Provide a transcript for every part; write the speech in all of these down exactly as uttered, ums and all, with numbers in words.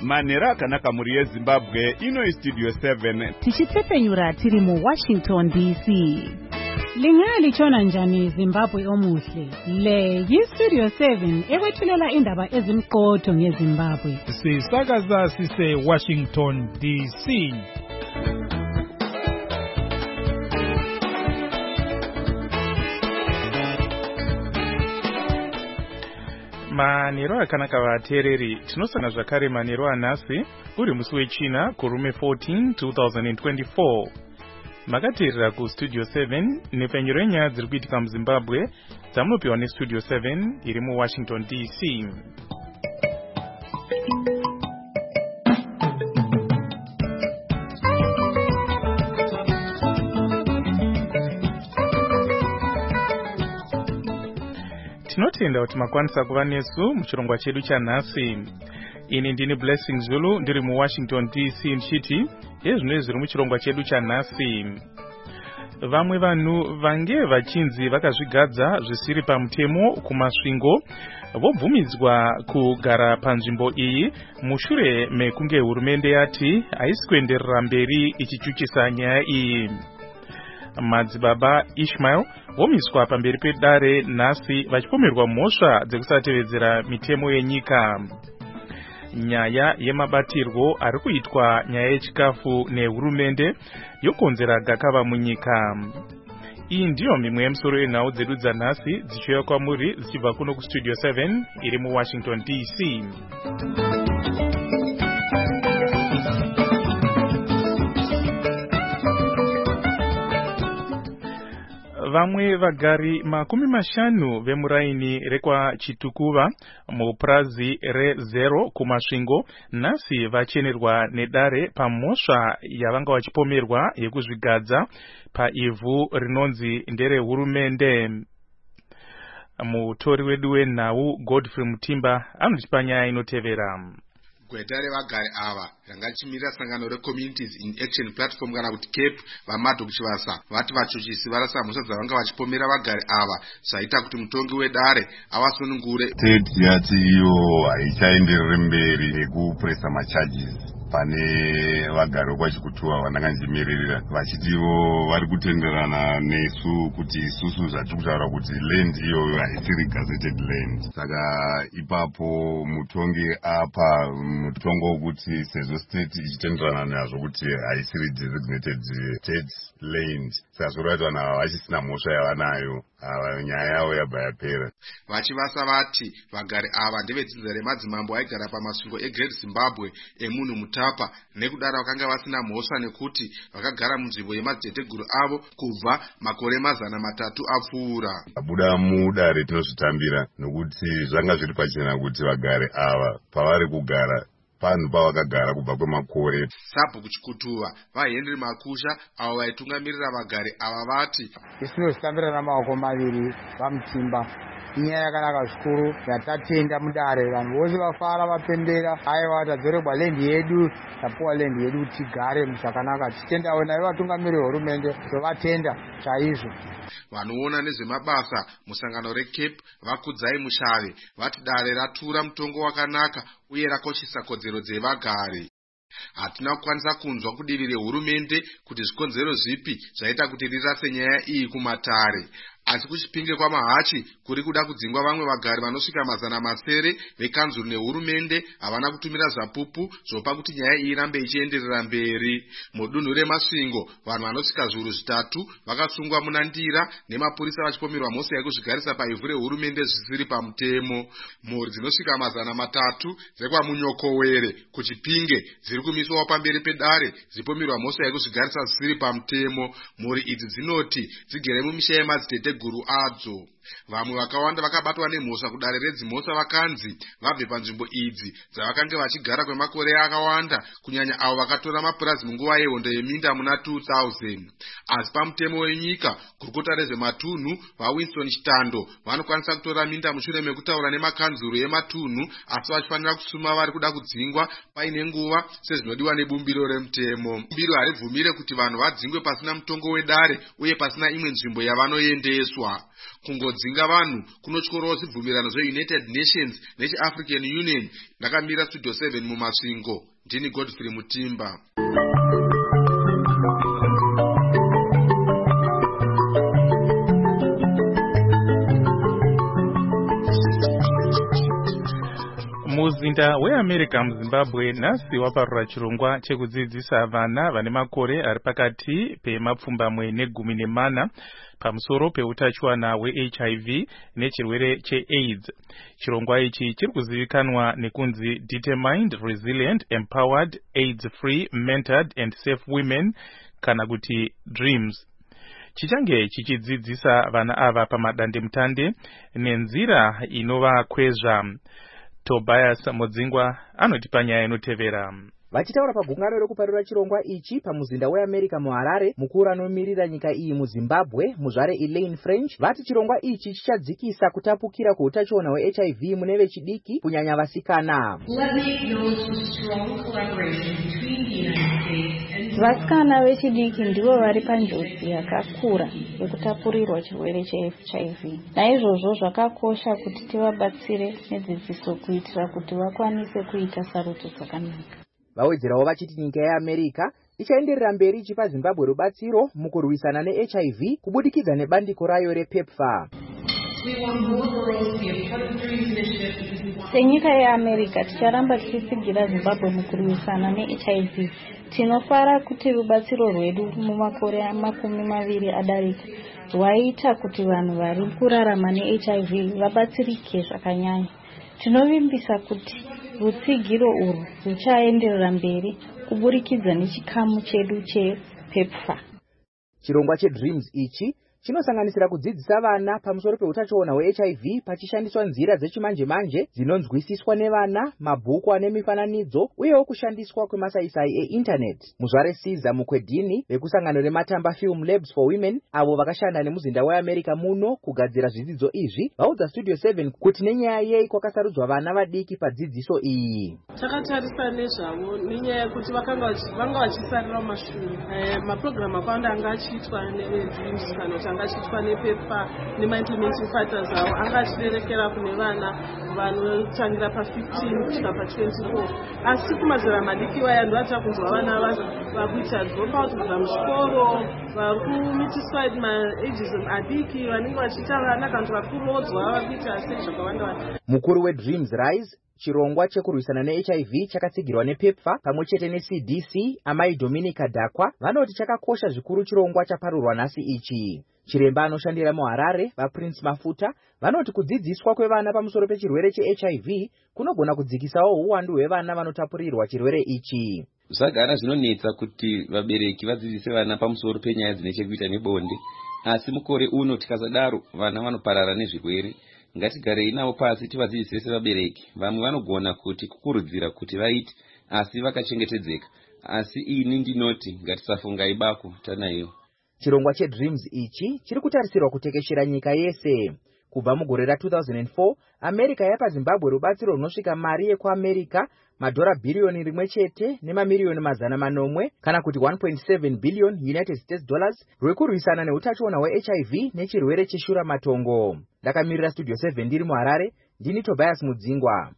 Manera akanaka muri yeZimbabwe ino Studio seven. Tichitsepenyura tiri mu Washington D C. Lingali chona njani Zimbabwe omuhle. Le yi Studio seven ekwethulela indaba ezimqotho ngeZimbabwe. Sisakaza sise Washington D C. Manero akanaka vateereri, tinosangana zvakare manero anhasi uri musi wechina kurume fourteen two thousand twenty-four. Makateerera ku Studio seven nepfenyuro yenyaya dziri kuitika muZimbabwe dzamunopiwa neStudio seven iri mu Washington D C. Tinotenda kuti makwanisa kuva nesu muchirongwa chedu chanhasi. Ini ndini Blessing Zulu ndiri mu Washington D C nchiti yezvino zviri muchirongwa chedu chanhasi. Vamwe vanhu vange vachinzi vakazvigadza zvisiri pamutemo kumasvingo vobvumidzwa kugara panzvimbo iyi mushure mekunge hurumende yati haisi kuenderera mberi ichichuchisa nyaya iyi. Madzibaba Ishmael vomiswa pamberi pedare nhasi vachipomerwa mhosva dzekusatevedzera mitemo yenyika. Nyaya yemabatirwo ari kuitwa nyaya yechikafu nehurumende yokonzera gakava munyika. Iyi ndiyo mimwe yemusoro yenhau dzedu dzanhasi dzichiuya kwamuri dzichibva kuno kuStudio seven iri mu Washington D C. Vamwe vagari makumi mashanu vemuraini rekwa Chitukuva mupurazi rezero kumasvingo nhasi vachenerwa nedare pamhosva yavanga vachipomerwa yekuzvigadza paivhu rinonzi ndere hurumende. Mutori wedu wenhau Godfrey Mutimba anotipa nyaya inotevera. Gweta revagari ava ranga chimirira sangano reCommunities in Action Platform kana kuti C A P vamato kuchivasa vati vachuchisi varasa mhosva dzavanga vachipomera vagari ava zvaita kuti mutongi wedare avasunungure. State yati iyo haichaenderere mberi nekupuresa macharges pane vagari vachikutuwa vandanganjimiririra vachitiwo vari kutenderana nesu kuti isusu zvatiri kutaura kuti land iyo haisiri gazetted land. Saka ipapo mutongi apa mutongo wokuti sezvo state ichitenderana nazvo kuti haisiri designated state land, saka zvoraiti vanhu ava vachisina mhosva yavanayo, nyaya yavo yabva yapera. Vachivasa vati vagari ava ndevedzinza remadzimambo aigara pamasvingo eGreat Zimbabwe emunhu Mutapa, nekudaro vakanga vasina mhosva nekuti vakagara munzvimbo yemadziteteguru avo kubva makore mazana matatu apfuura. Abuda mudare tinozvitambira nokuti zvanga zviri pachena kuti vagari ava pavari kugara panhu pavakagara kubva kwemakore. Sabhuku Chikutuva vaHenry Makusha avo vaitungamirira vagari ava vati isinozvitambira namaoko maviri vamutimba. Inyaya yakanaka zvikuru yatatenda mudare, vanhu vose vafara vapembera, aiwa tadzoregwa lendi yedu, tapuwa lendi yedu kuti tigare zvakanaka. Tichitendawo nayo vatungamiri vehurumende tovatenda chaizvo. Vanoona nezvemabasa musangano reC A P vakudzai Mushave vati dare ratura mutongo wakanaka uye rakoshesa kodzero dzevagari. Hatina kukwanisa kunzwa kudivi rehurumende kuti zvikonzero zvipi zvaita kuti rirase nyaya iyi kumatare. Asi kuchipinge kwamahachi kuri kuda kudzingwa vamwe vagari vanosvika mazana masere vekanzuru nehurumende havana kutumira zvapupu zvopa kuti nyaya iyi irambe ichienderera mberi. Mudunhu remasvingo vanhu vanosvika zviuru zvitatu vakasungwa muna ndira nemapurisa vachipomerwa mhosva yekuzvigarisa paivhu rehurumende zvisiri pamutemo. Mhuri dzinosvika mazana matatu dzekwamunyokowere kuchipinge dziri kumiswawo pamberi pedare dzipomerwa mhosva yekuzvigarisa zvisiri pamutemo. Mhuri idzi dzinoti dzigere mumisha yemadzitete guru adzo. Vamwe vakawanda vakabatwa nemhosva kudare redzimhosva vakanzi vabve panzvimbo idzi dzavakanga vachigara kwemakore akawanda, kunyanya avo vakatora mapurazi munguva yehondo yeminda muna two thousand. Asi pamutemo wenyika gurukota rezvematunhu vaWinston Chitando vanokwanisa kutora minda mushure mekutaura nemakanzuru ematunhu, asi vachifanira kusuma vari kuda kudzingwa paine nguva sezvinodiwa nebumbiro remutemo. Bumbiro haribvumire kuti vanhu vadzingwe pasina mutongo wedare uye pasina imwe nzvimbo yavanoendera. kuendeswa. Kungodzinga vanhu kunotyorawo zibvumirano zveUnited Nations nechiAfrican Union. Ndakamira Studio seven mumasvingo. Ndini Godfrey Mutimba. Muzinda weAmerica muZimbabwe nhasi waparura chirongwa chekudzidzisa vana vane makore ari pakati pemapfumbamwe negumi nemana pamusoro peutachiwana hweH I V nechirwere cheAIDS. Chirongwa ichi chiri kuzivikanwa nekunzi Determined, Resilient, Empowered, AIDS-Free, Mentored and Safe Women, kana kuti DREAMS. Chichange chichidzidzisa vana ava pamadandemutande nenzira inovakwezva. Tobias Mudzingwa anotipa nyaya inotevera. Vachitaura pagungano rekuparura chirongwa ichi pamuzinda weAmerica muHarare, mukuru anomirira nyika iyi muZimbabwe, muzvare Elaine French, vati chirongwa ichi chichadzikisa kutapukira kweutachiona hweH I V mune vechidiki kunyanya vasikana. Vasikana vechidiki ndivo vari panjodzi yakakura yekutapurirwa chirwere cheH I V. Naizvozvo zvakakosha kuti tivabatsire nedzidziso kuitira kuti vakwanise kuita sarudzo dzakanaka. Vawedzerawo vachiti nyika yeAmerica ichaenderera mberi ichipa Zimbabwe rubatsiro mukurwisana neH I V kubudikidza nebandiko rayo rePEPFAR. Senyika yeAmerica ticharamba tichitsigira Zimbabwe mukurwisana neH I V. Tinofara kuti rubatsiro rwedu mumakore makumi maviri adarika rwaita kuti vanhu vari kurarama neH I V vabatsirike zvakanyanya. Tinovimbisa kuti rutsigiro urwu ruchaenderera mberi kuburikidza nechikamu chedu chePEPFAR. Chirongwa cheDREAMS ichi chinosanganisira kudzidzisa vana pamusoro peutachiona hweH I V pachishandiswa nzira dzechimanje manje dzinonzwisiswa nevana, mabhuku ane mifananidzo uyewo kushandiswa kwemasaisai einternet. Muzvare Caesar Mukwedini vekusangano rematamba Film Labs for Women avo vakashanda nemuzinda weAmerica muno kugadzira zvidzidzo izvi vaudza Studio seven kuti nenyaya yei kwakasarudzwa vana vadiki padzidziso iyi. Takatarisa nezvavo nenyaya yekuti vakanga vanga vachisarira mumashure. Maprogramu akawanda anga achiitwa neDREAMS kana kuti anga achiitwa nePEPFAR nemaimplementing partners avo anga achiberekera kune vana vanotangira pa15 kusvika pa24. Asi kumazera madiki vaya ndovatira kunzwa vana vakuita dropout kubva muzvikoro, vari kumitiswa maageism adiki, vanenge vachiita vana kana kuti vari kurodzwa vakuita sei zvakawanda wanda. Mukuru weDREAMS Rise, chirongwa chekurwisana neH I V chakatsigirwa nePEPFAR pamwe chete neC D C, Amai Dominica Dakwa, vanoti chakakosha zvikuru chirongwa chaparurwa nhasi ichi. Chiremba anoshandira muHarare, vaPrince Mafuta, vanoti kudzidziswa kwevana pamusoro pechirwere cheH I V kunogona kudzikisawo uwandu hwevana vanotapurirwa chirwere ichi. Zvagara zvinonetsa kuti vabereki vadzidzise vana pamusoro penyaya dzine chekuita nebonde, asi mukore uno tikasadaro vana vanoparara nezvirwere. Ngatigarei navo pasi tivadzidzise sevabereki. Vamwe vanogona kuti kukurudzira kuti vaite asi vakachengetedzeka, asi ini ndinoti ngatisafungai bako tanayo. Chirongwa cheDREAMS ichi chiri kutarisirwa kutekeshera nyika yese. Kubva mugore ra two thousand four, America yapa Zimbabwe rubatsiro runosvika mari yekuAmerica madhora bhiriyoni rimwe chete nemamiliyoni mazana manomwe kana kuti one point seven billion United States dollars rwekurwisana neutachiona hweH I V nechirwere cheshura matongo. Ndakamirira Studio seven ndiri muHarare, ndini Tobias Mudzingwa.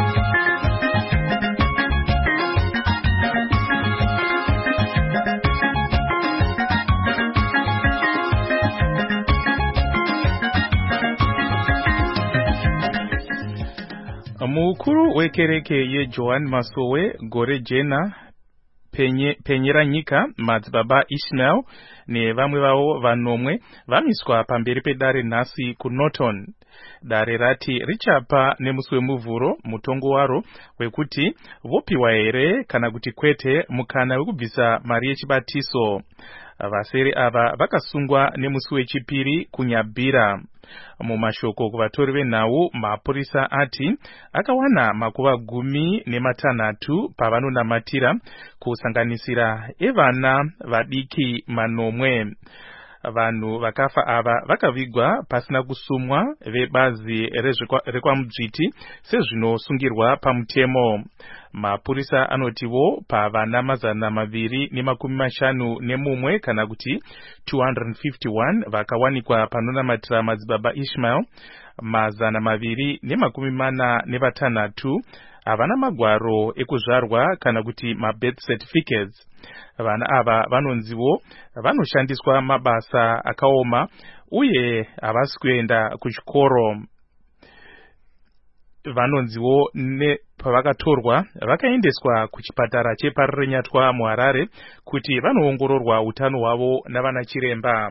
Mukuru wekereke yeJohn Masowe gore jena penye, penyera nyika madzibaba Ishmael nevamwe vavo vanomwe vamiswa pamberi pedare nhasi kuNorton. Dare rati richapa nemusi wemuvhuro mutongo waro wekuti vopiwa here kana kuti kwete mukana wekubvisa mari yechibatiso. Vaseri ava vakasungwa nemusi wechipiri kunyabhira. Mumashoko kuvatori venhau, mapurisa ati akawana makuva gumi nematanhatu pavanonamatira kusanganisira evana vadiki manomwe. vanhu vakafa ava vakavigwa pasina kusumwa vebazi rekwaMudzviti sezvinosungirwa pamutemo. Mapurisa anotiwo pavana mazana maviri nemakumi mashanu nemumwe kana kuti two hundred fifty-one vakawanikwa panonamatira madzibaba Ishmael, mazana maviri nemakumi mana nevatanhatu havana magwaro ekuzvarwa kana kuti mabirth certificates. Vana ava vanonziwo vanoshandiswa mabasa akaoma uye havasi kuenda kuchikoro. Vanonziwo pavakatorwa vakaendeswa kuchipatara cheParirenyatwa muHarare kuti vanoongororwa utano hwavo navana chiremba.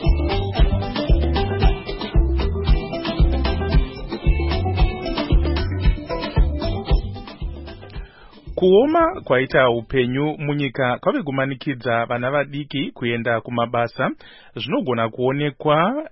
Kuoma kwaita upenyu munyika kwave kumanikidza vana vadiki kuenda kumabasa zvinogona kuonekwa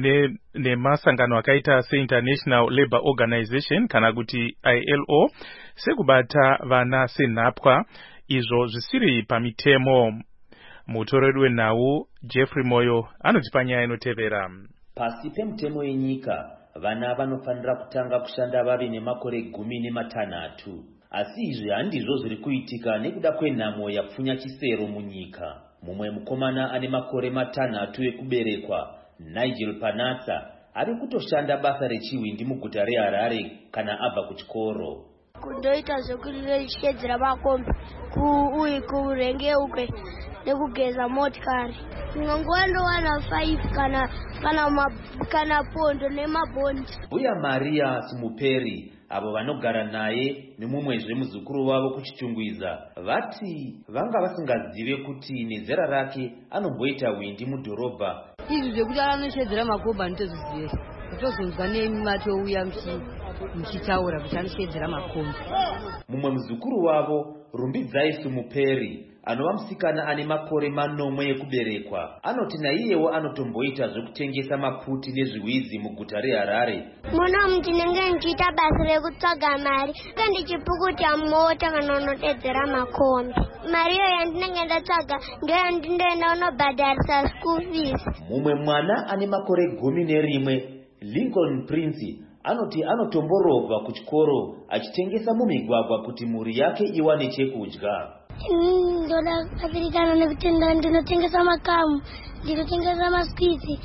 nemasangano ne akaita seInternational Labour Organization kana kuti I L O sekubata vana senhapwa, izvo zvisiri pamitemo. Mutoreri wenhau Jeffrey Moyo anoti panyaya inotevera. Pasi pemutemo yenyika vana vanofanira kutanga kushanda vavi nemakore gumi nematanhatu. Asi izvi handizvo zviri kuitika nekuda kwenhamo yapfunya chisero munyika. Mumwe mukomana ane makore matanhatu ekuberekwa, Nigel Panatsa, ari kutoshanda basa rechiwindi muguta reHarare kana abva kuchikoro. Kundoita zvekureshedzera makombi uye kurenge ukwe nekugeza motikari. Nguva ndowana five kana kana kana pondo nemabhondi. Uya Maria Simuperi avo vanogara naye nemumwezve muzukuru wavo kuchichungwiza vati vanga vasingazive kuti nezera rake anomboita windi mudhorobha. Izvi zvekuti anoshedzera makombi anditozizive, kutozonzwa nematouya muchitaura kuti anoshedzera makombi. Mumwe muzukuru wavo Rumbidzai Simuperi anova musikana ane makore manomwe ekuberekwa anoti naiyewo anotomboita zvekutengesa maputi nezviwizi muguta reHarare. Muna ndinenge ndichiita basa rekutsvaga mari ndichipukuta mota kana unodedzera makombi. Mari iyo yandinenge ndatsvaga ndiyo yandindoenda unobhadharisa school fees. Mumwe mwana ane makore gumi nerimwe, Lincoln Prince, anoti anotomborovha kuchikoro achitengesa mumigwagwa kuti mhuri yake iwane chekudya. Ndoda kubatsirikana nekuti ndinotengesa makamu, ndinotengesa maswitsi,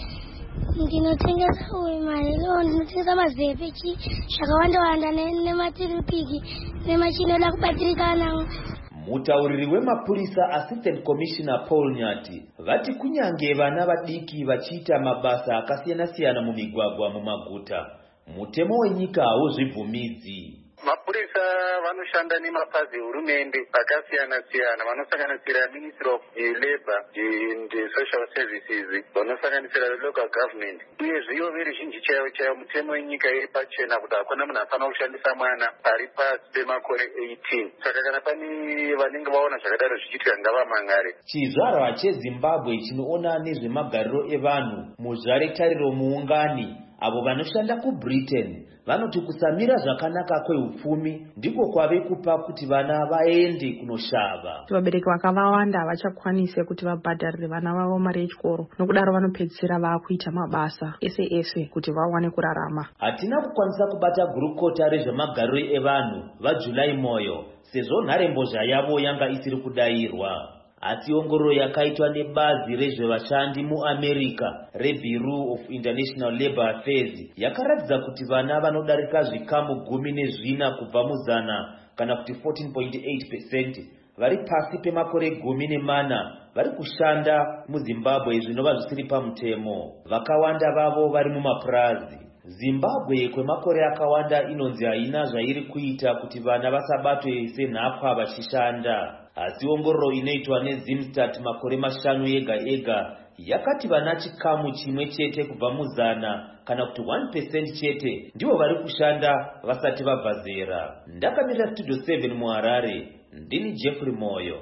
ndinotengesa uimalilo, ndinotengesa mazepechi zvakawanda wanda nematiripiki nemachinoda kubatsirikana. Mutauriri wemapurisa Assistant Commissioner Paul Nyati vati kunyange vana vadiki vachiita mabasa akasiyana-siyana mumigwagwa mumaguta, mutemo wenyika hauzvibvumidzi. Mapurisa vanoshanda nemapazi hurumende akasiyana-siyana vanosanganisira Ministry of Labour and Social Services, vanosanganisira local government. Uyezve ivo veruzhinji chaivo chaivo mutemo wenyika iri pachena kuti hakuna munhu afanira kushandisa mwana ari pasi pemakore eighteen. Saka kana pane vanenge vaona zvakadaro zvichiitika ngavamangare. Chizvarwa cheZimbabwe chinoona nezvemagariro evanhu muzvare tariro muungani avo vanoshanda kuBritain vanoti kusamira zvakanaka kweupfumi ndiko kwave kupa kuti vana vaende kunoshava. Vabereki vakawanda havachakwanise kuti vabhadharire vana vavo mari yechikoro, nokudaro vanopedzisira vakuita mabasa ese ese kuti vawane kurarama. Hatina kukwanisa kubata gurukota rezvemagariro evanhu vaJulai Moyo sezvo nharembozha yavo yanga isiri kudayirwa. Asi ongororo yakaitwa nebazi rezvevashandi muAmerica reBureau of International Labour Affairs yakaratidza kuti vana vanodarika zvikamu gumi nezvina kubva muzana kana kuti fourteen point eight percent vari pasi pemakore gumi nemana vari kushanda muZimbabwe zvinova zvisiri pamutemo. Vakawanda vavo vari mumapurazi. Zimbabwe kwemakore akawanda inonzi haina zvairi kuita kuti vana vasabatwe senhapwa vachishanda. Asi ongororo inoitwa neZimstat makore mashanu ega ega yakati vana chikamu chimwe chete kubva muzana kana kuti one percent chete ndivo vari kushanda vasati vabva zera. Ndakamirira Studio seven muHarare, ndini Jeffrey Moyo.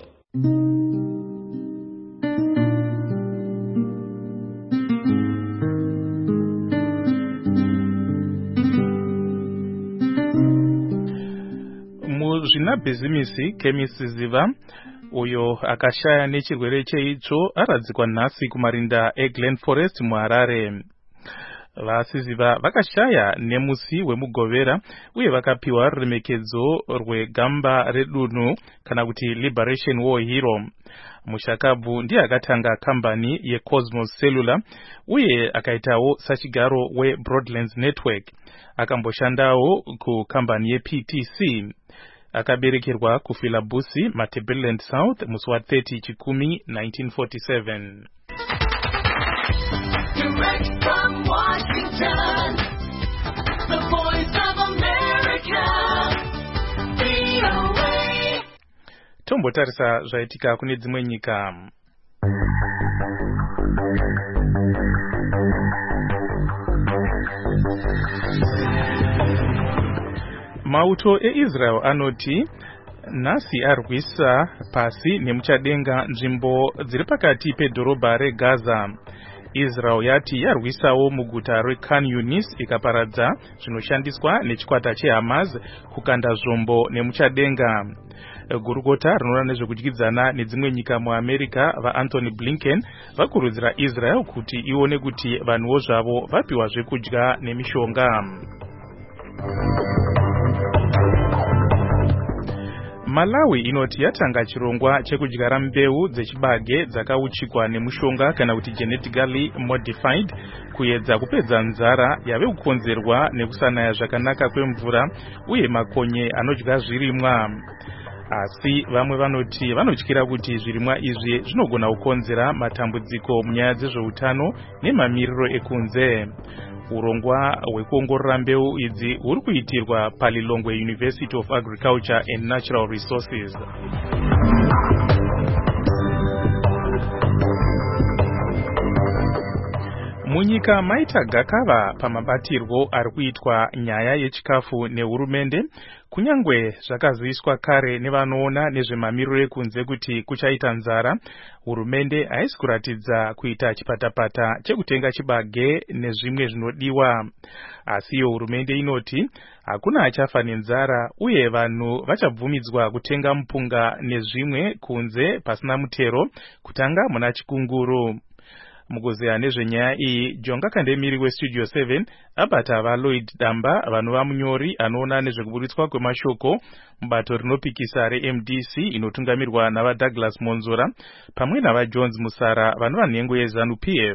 Zvina bhizimisi Chemist Ziva uyo akashaya nechirwere cheitsvo aradzikwa nhasi kumarinda eGlen Forest muHarare. Vasiziva vakashaya nemusi wemugovera uye vakapiwa ruremekedzo rwegamba redunhu kana kuti Liberation War Hero. Mushakabvu ndiye akatanga kambani yeCosmos Cellular uye akaitawo sachigaro weBroadlands Network. Akamboshandawo kukambani yeP T C. Akaberekerwa kuFilabusi, Matabeleland South musi wa thirty Chikumi nineteen forty-seven. Direct from Washington, the voice of America, V O A. Tombotarisa zvaitika kune dzimwe nyika. Mauto eIsrael anoti nhasi arwisa pasi nemuchadenga nzvimbo dziri pakati pedhorobha reGaza. Israel yati yarwisawo muguta reKhan Yunis ikaparadza zvinoshandiswa nechikwata cheHamas kukanda zvombo nemuchadenga. Gurukota rinoona nezvekudyidzana nedzimwe nyika muAmerica vaAnthony Blinken vakurudzira Israel kuti ione kuti vanhuwo zvavo vapiwa zvekudya nemishonga. Malawi inoti yatanga chirongwa chekudyara mbeu dzechibage dzakauchikwa nemushonga kana kuti genetically modified kuedza kupedza nzara yave kukonzerwa nekusanaya zvakanaka kwemvura uye makonye anodya zvirimwa. Asi vamwe vanoti vanotyira kuti zvirimwa izvi zvinogona kukonzera matambudziko munyaya dzezveutano nemamiriro ekunze. Urongwa hwekuongorora mbeu idzi huri kuitirwa paLilongwe University of Agriculture and Natural Resources. Munyika maita gakava pamabatirwo ari kuitwa nyaya yechikafu nehurumende, kunyangwe zvakaziviswa kare nevanoona nezvemamiriro ekunze kuti kuchaita nzara. Hurumende haisi kuratidza kuita chipatapata chekutenga chibage nezvimwe zvinodiwa. Asi iyo hurumende inoti hakuna achafa nenzara uye vanhu vachabvumidzwa kutenga mupunga nezvimwe kunze pasina mutero kutanga muna chikunguru. Mukuzeya nezvenyaya iyi, Jonga Kandemiri weStudio seven abata vaLloyd Damba vanova munyori anoona nezvekuburitswa kwemashoko mubato rinopikisa reM D C inotungamirwa navaDouglas Monzora pamwe navaJones Musara vanova nhengo yeZanu P F.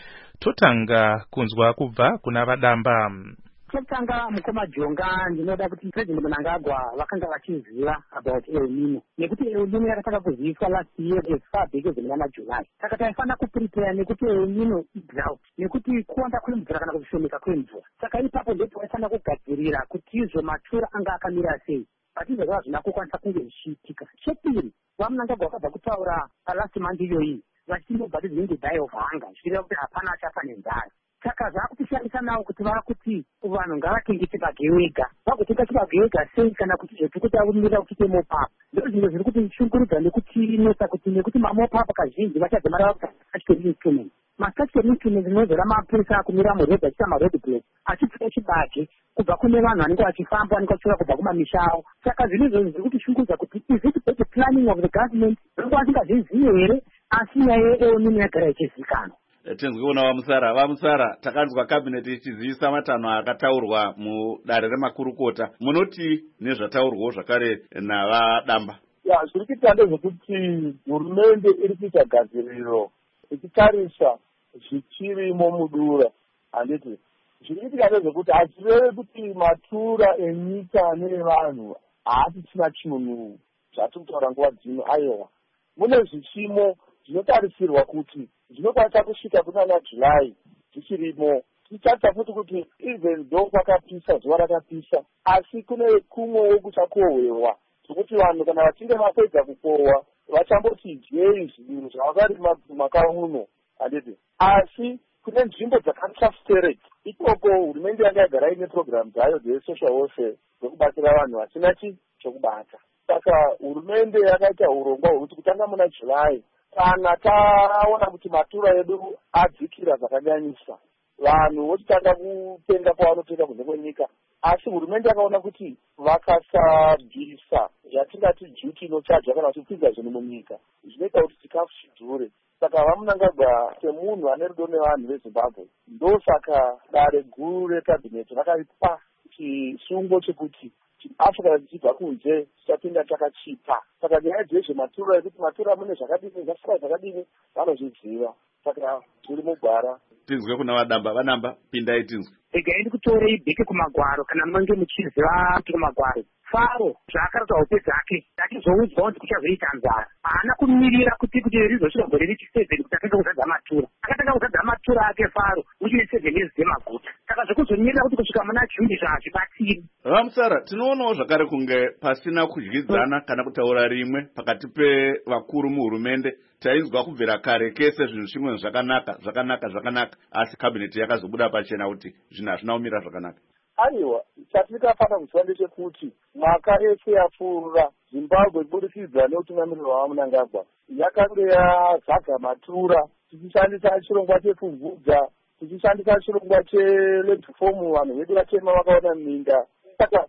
Totanga kunzwa kubva kuna vaDamba. Chotanga mukoma Jonga ndinoda kuti President Mnangagwa vakanga vachiziva about El Nino. Nekuti El Nino yakataka kuziviswa last year as far back as mwana July. Saka taifana kuprepare nekuti El Nino idrought. Nekuti kuwanda kwemvura kana kushomeka kwemvura. Saka ipapo ndipo taifana kugadzirira kuti izvo matura anga akamira sei. Patizvo zvava zvinakukwanisa kunge zvichiitika. Chepiri, vaMnangagwa vakabva kutaura last month iyoyi vachindobva dzinenge die of hunger. Zvireva kuti hapana achafa nenzara. Saka zvakutishandisa nawo kuti vakuti vanhu ngavatenge chibage wega. Vagotenga chibage wega sei kana kuti zvekuti aumira kuchite mopapa. Ndizvo zvinhu zviri kuti shungurudza nekuti inotsa kuti nekuti mamopapa kazhinji vachadzimara vakasachikeri instrument. Masachikeri instrument zinozora mapurisa akumira murodhi achita marodhi block achipfuka chibage kubva kune vanhu vanenge vachifamba vanenge vachiuya kubva kumamisha avo. Saka zvinhu izvozvo zviri kuti shungurudza kuti is it better planning of the government vanenge vasingazvizivi here asi nyaya yeEl Nino yagara ichizivikanwa. Tinzwiona vamusara vamusara takanzwa cabinet ichizivisa matanho akataurwa mudare remakurukota. Munoti nezvataurwawo zvakare navadamba? Ya, zviri kuita ndezvekuti hurumende iri kuita gadziriro ichitarisa zvichirimo mudura. Handiti zviri kuitika ndezvekuti hatireve kuti matura enyika nevanhu haasisina chinhu zvatiri kutaura nguva dzino. Aiwa, mune zvichimo zvinotarisirwa kuti zvinokwanisa kusvika kunana July zvichirimo. Tichatarisa futi kuti even though kwakapisa zuva rakapisa asi kune kumwewo kuchakohwewa zvekuti vanhu kana vachinge vapedza kukohwa vachamboti dyei zvinhu zvavakarima mumaka uno. Handiti asi kune nzvimbo dzakasasterek ikoko hurumende yanga yagara ine program dzayo dzesocial welfare dzekubatsira vanhu vasina chi chokubata. Saka hurumende yakaita urongwa hwekuti kutanga muna July kana taona kuti matura edu adzikira zvakanyanyisa vanhu vochitanga kutenga kwavanotenga kunze kwenyika asi hurumende yakaona kuti vakasabvisa yatingati duty inochaja kana vachipfidza zvinhu munyika zvinoita kuti chikafu chidhure. Saka vamunangagwa semunhu ane rudo nevanhu vezimbabwe ndosaka dare guru rekabhineti vakaipa chisungo chekuti chikafu kana chichibva kunze chichapinda chakachipa. Saka nyaya dzezvematura ekuti matura mune zvakadini zvasvika zvakadini vanozviziva. Saka zviri mugwara. Tinzwe kuna vadamba vanamba pindai tinzwe. Regai ndikutorei bheke kumagwaro kana munge muchiziva kuti kumagwaro Faro zvaakaratidza hope dzake achizoudzwa kuti kuchazoita nzara haana kumirira kuti kuti rizosvika gore rechisevheni kuti atanga kuzadza matura. Akatanga kuzadza matura ake Faro uchine sevheni ezi dzemaguta. Saka zvekuzomirira kuti kusvika muna Juni zvazvibatsiri. Vamusara, tinoonawo zvakare kunge pasina kudyidzana kana kutaura rimwe pakati pevakuru muhurumende. Tainzwa kubvira kare kese zvinhu zvimwe zvakanaka zvakanaka zvakanaka asi kabineti yakazobuda pachena kuti zvinhu hazvina kumira zvakanaka. Aiwa, chatingafanira kuziva ndechekuti mwaka ese yapfuura Zimbabwe kubudikidza neutungamiriro waMnangagwa yakanga yazadza matura tichishandisa chirongwa chepfumvudza tichishandisa chirongwa cheledhifomu vanhu vedu vatema vakaona minda. Saka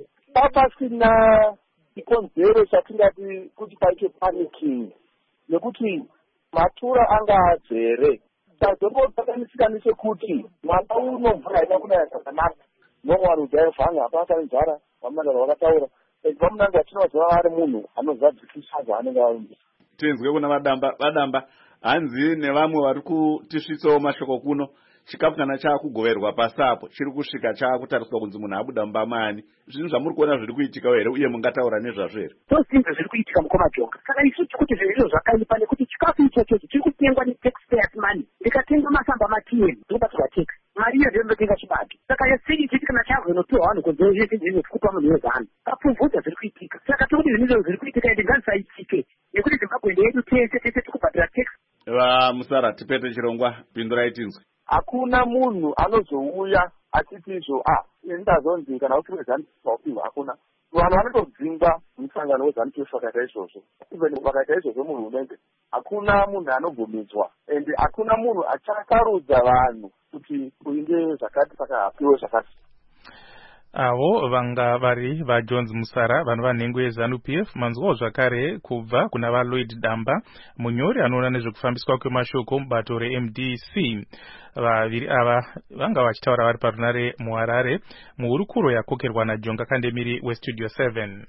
papasina chikonzero chatingati kuti paite paniking nekuti matura anga adzere. Tazombotsakanisika nechekuti mwaka uno mvura haina kunaya zvakanaka. Nomwe vanhu kudhaya hapana nzara vamunangagwa vakataura. Vamunangagwa tinoziva ari munhu anozadzikisa zvaanenge avimbisa. Tinzwe kuna vadamba vadamba hanzi nevamwe vari kutisvitsawo mashoko kuno chikafu kana chaakugoverwa pasapo chiri kusvika chaakutariswa kunzi munhu abuda mumba maani. Zvinhu zvamuri kuona zviri kuitika here uye mungataura nezvazvo here? Tozvinhu zviri kuitika mukomajonga. Saka isu tikuti zvinhu zvakaipa nekuti chikafu ichocho chiri kutengwa netaxpayers money. Ndikatenga masamba matn ndinobatirwa tax. Mari iyo ndinotenga chibage. Saka yasei chiti kana chazonopiwa vanhu kunze zvese zvino tikupa munhu wezana. Kapfumvudza zviri kuitika. Saka tikuti zvinhu zviri kuitika ende ngazvisaitike nekuti Zimbabwe yedu tese tese tikubhadhira tax. Vamusara tipete chirongwa pindurai tinzwe. Hakuna munhu anozouya achiti izvo ah ndazonzi kana upiwe zanu paupiwa hakuna. Vanhu vanotodzingwa musangano wezanu vakaita izvozvo. Even vakaita izvozvo muhurumende hakuna munhu anobvumidzwa ende hakuna munhu achakarudza vanhu kuti uinde zvakati saka apiwe zvakati. Avo vanga vari vaJones Musara vanova nhengo yeZANU-P F manzwawo zvakare kubva kuna vaLloyd Damba munyori anoona nezvekufambiswa kwemashoko mubato reM D C. Vaviri ava vanga vachitaura vari parunare muHarare muhurukuro yakokerwa naJonga Kandemiri weStudio seven.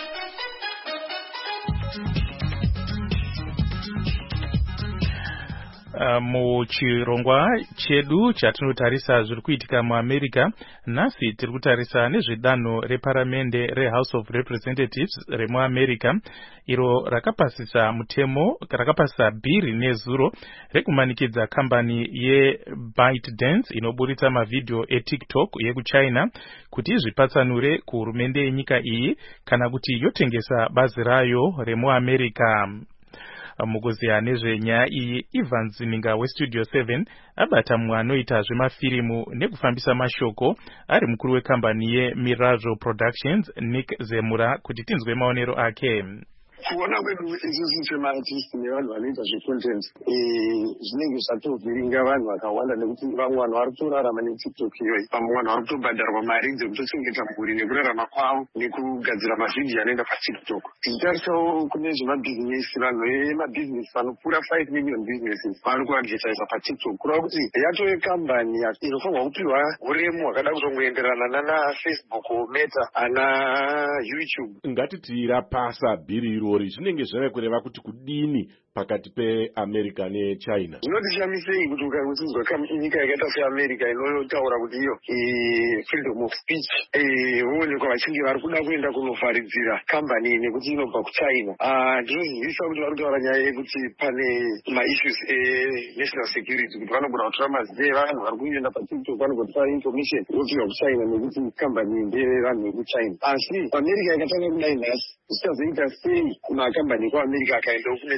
Uh, muchirongwa chedu chatinotarisa zviri kuitika muAmerica nhasi tiri kutarisa nezvedanho reparamende reHouse of Representatives remuAmerica iro rakapasisa mutemo rakapasisa bhiri nezuro rekumanikidza kambani yeBytedance inoburitsa mavhidhiyo eTikTok yekuChina kuti izvipatsanure kuhurumende yenyika iyi kana kuti yotengesa bazi rayo remuAmerica. Mukuziya nezvenyaya iyi Ivan Zininga weStudio seven abata mumwe anoita zvemafirimu nekufambisa mashoko ari mukuru wekambani yeMirajo Productions Nick Zemura kuti tinzwe maonero ake. Kuona kwedu isusu semaartisti nevanhu vanoita zvecontent zvinenge zvatovhiringa vanhu vakawanda nekuti vamwe vanhu vari kutorarama neTikTok iyoyi. Vamwe vanhu vari kutobhadharwa mari dzekutochengeta mhuri nekurarama kwavo nekugadzira mavhidhiyo anoenda paTikTok. Tichitarisawo kune zvemabhizinesi, vanhu vemabhizinesi vanopfuura five million businesses vari kuadvertisa paTikTok. Kureva kuti yatove kambani inofanirwa kupiwa uremu hwakada kutongoenderana nana Facebook, Meta, ana YouTube. Ngatiti rapasa bhiri irori zvinenge zvave kureva kuti kudini pakati peAmerica neChina. Zvinotishamisei kuti ukakusinzwa nyika yakaita seAmerica inotaura kuti iyo freedom of speech voonekwa vachinge vari kuda kuenda kunovharidzira kambani iyi nekuti inobva kuChina. Ndinozivisa kuti vari kutaura nyaya yekuti pane maissues enational security kuti vanogona kutora mazita evanhu vari kuenda paTikTok vanogotora information vopiwa kuChina nekuti kambani iyi ndeyevanhu vekuChina. Asi America yakatanga kudai nhasi zvichazoita sei makambani ekuAmerica akaendawo kune dzimwe nyika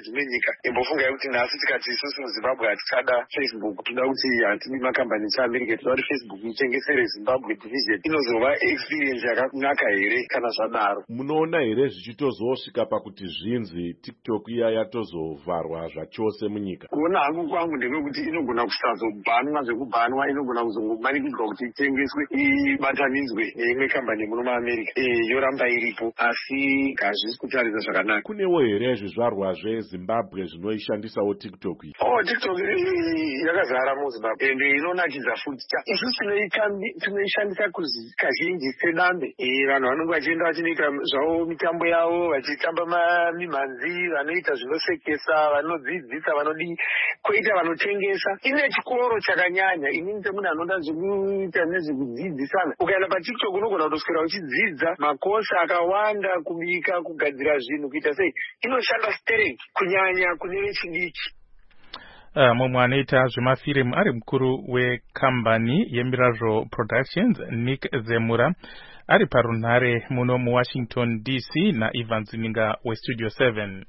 america. Imbofungai kuti nhasi tikati isusu muzimbabwe hatichada Facebook, toda kuti hatidi makambani echiamerica, toda kuti Facebook itengesere Zimbabwe division, inozova experience yakanaka here kana zvadaro? Munoona here zvichitozosvika pakuti zvinzi TikTok iya yatozovharwa zvachose munyika? Kuona hangu kwangu ndekuti inogona kusazobhanwa zvekubhanwa, inogona kuzongomanikidzwa kuti itengeswe ibatanidzwe neimwe kambani muno muAmerica. Eh, yoramba iripo asi hazvisi kutarisa zvakanaka. Kunewo here zvizvarwa zveZimbabwe zvinoishandisawo TikTok iyi? Oh, TikTok yakazara muZimbabwe ende inonakidza futi. Isusu tinoishandisa kazhinji sedambe. Vanhu vanenge vachienda vachinoita zvavo mitambo yavo, vachitamba mimhanzi, vanoita zvinosekesa, vanodzidzisa, vanodii, koita vanotengesa. Ine chikoro chakanyanya. Inini semunhu anoda zvekuita nezvekudzidzisana. Ukaenda paTikTok unogona kutoswera uchidzidza makosi akawanda, kubika, kugadzira zvinhu, kuita sei. Inoshanda stereki kunyanya kune vechidiki. Uh, mumwe anoita zvemafirimu ari mukuru wekambani yeMirazvo Productions, Nick Zemura, ari parunhare muno muWashington D C naIvan Zininga weStudio seven.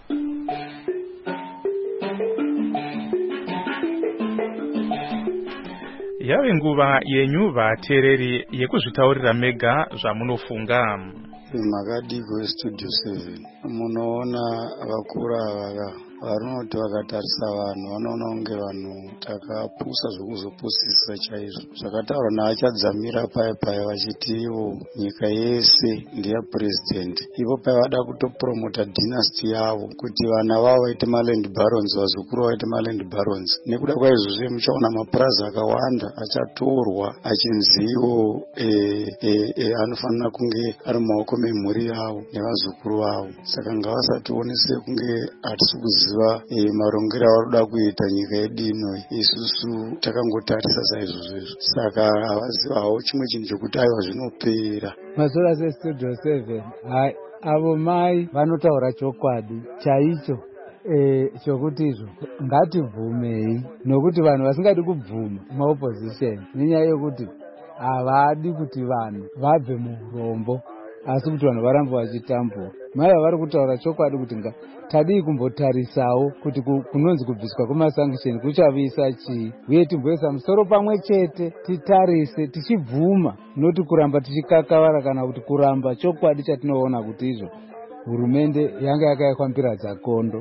Yave nguva yenyu vateereri yekuzvitaurira mega zvamunofunga. Makadi kweStudio seven munoona vakura ava varinoti vakatarisa vanhu vanoona kunge vanhu takapusa zvokuzopusisa chaizvo. Zvakataurwa naachadzamira paya paya vachiti ivo nyika yese ndeyapurezidendi. Ivo paya vada kutopromota dynasty yavo kuti vana vavo vaite maland barons, vazukuru vaite maland barons. Nekuda kwaizvozvo muchaona mapurazi akawanda achatorwa achinzi ivo e, e, e, anofanira kunge ari mumaoko memhuri yavo nevazukuru vavo. Saka ngavasatiwonese kunge hatisi kuziva E, marongero avaroda kuita nyika yedu ino. Isusu takangotarisa saizvozvo. Saka havazivawo chimwe chinhu chokuti aiwa zvinopera. Masora seStudio seven, hai avo mai vanotaura chokwadi chaicho. E, chokuti izvo ngativhumei, nokuti vanhu vasingadi kubvuma maopposition nenyaya yokuti havadi kuti vanhu vabve muurombo, asi kuti vanhu varambe vachitambura. Mai vari kutaura chokwadi kuti nga tadii kumbotarisawo kuti kunonzi kubviswa kwemasanction kuchavisa chii, uye timboisa musoro pamwe chete titarise tichibvuma, noti kuramba tichikakavara kana kuti kuramba chokwadi chatinoona kuti izvo hurumende yanga yakaekwa mbira dzakondo.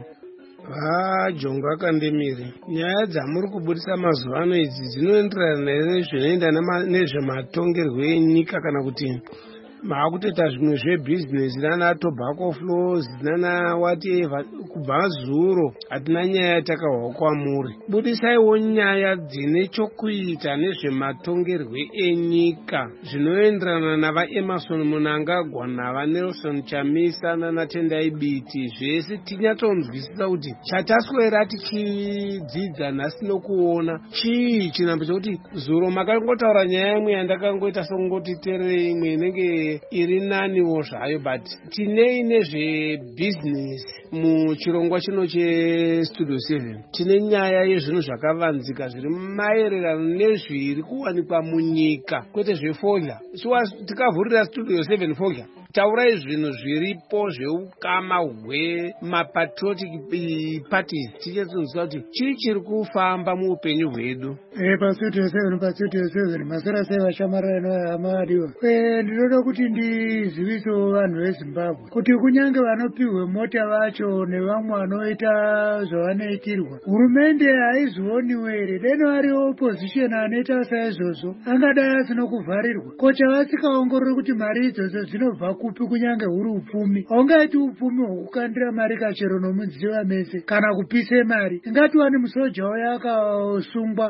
Ah, Jongo akandemire. Nyaya dzamuri kubudisa mazuva ano idzi dzinoenderana nezvinoenda nezvematongerwo enyika kana kuti maakuteta zvimwe zvebusiness nana tobacco flows nana whatever kubva zuro hatina nyaya yatakahwa kwamuri. Budisaiwo nyaya dzine chokuita nezvematongerwo enyika zvinoenderana navaEmerson Mnangagwa navaNelson Chamisa nanatendai Biti. Zvese tinyatonzwisisa kuti chataswera tichidzidza nhasi nokuona chii chinhambo chokuti zuro makangotaura nyaya imwe yandakangoita sokungoti terere imwe inenge iri naniwo zvayo, but tinei nezvebusiness muchirongwa chino cheStudio seven. Tine nyaya yezvinhu zvakavanzika zviri maererano nezviri kuwanikwa munyika, kwete zvefolha. Tikavhurira Studio seven folha, taurai zvinhu zviripo zveukama hwemapatriotic parties, tichatonzwa kuti chii chiri kufamba muupenyu hwedu. Eh, paStudio seven paStudio seven masora sei vashamarana amadiwa. Eh, ndinoda kuti ndizivisewo vanhu veZimbabwe kuti kunyange vanopiwe mota vacho nevamwe vanoita zvavanoitirwa, hurumende haizioniwo here. Deno ari opposition anoita saizvozvo angadai asina kuvharirwa. Kocha vasikaongorori kuti mari idzodzo dzinobva kupi, kunyange huri upfumi. Haungaiti upfumi hwekukandira mari kachero nomudziva mese kana kupise mari. Ingatiwani musoja uya akasungwa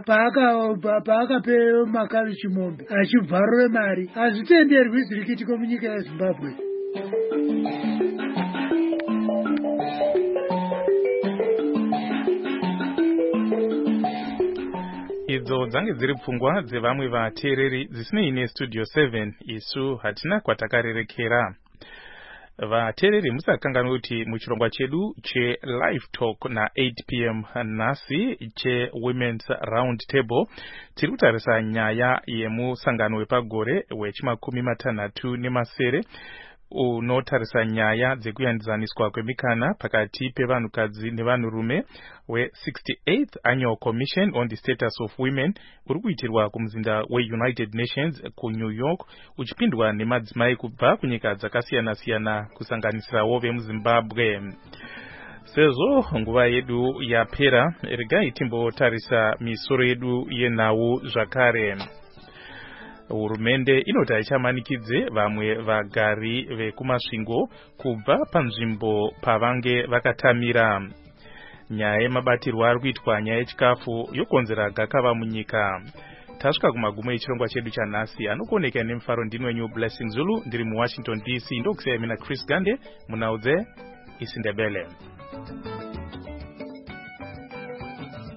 paakape makavichi mombe achibvarure mari. Hazvitenderwi zviri kuitika munyika yeZimbabwe. Idzo dzange dziri pfungwa dzevamwe vateereri dzisinei neStudio seven. Isu hatina kwatakarerekera. Vateereri musakanganwe kuti muchirongwa chedu cheLive Talk na eight p m nhasi cheWomen's Round Table tiri kutarisa nyaya yemusangano wepagore wechimakumi matanhatu nemasere unotarisa nyaya dzekuyandizaniswa kwemikana pakati pevanhukadzi nevanhurume we-sixty-eighth Annual Commission on the Status of Women uri kuitirwa kumuzinda we-United Nations kuNew York, uchipindwa nemadzimai kubva kunyika dzakasiyana-siyana kusanganisirawo vemuZimbabwe. Sezvo nguva yedu yapera, regai timbotarisa misoro yedu yenhau zvakare. Hurumende inoti haichamanikidze vamwe vagari vekumasvingo kubva panzvimbo pavange vakatamira. Nyaya yemabatirwo ari kuitwa nyaya yechikafu yokonzera gakava munyika. Tasvika kumagumo echirongwa chedu chanhasi, anokuoneka nemufaro ndini wenyu Blessing Zulu, ndiri muWashington D C. Ndokusiyai mina Chris Gande munhau dzeIsiNdebele.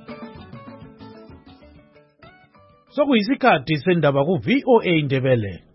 Sokuyisikhathi sendaba ku V O A Indebele.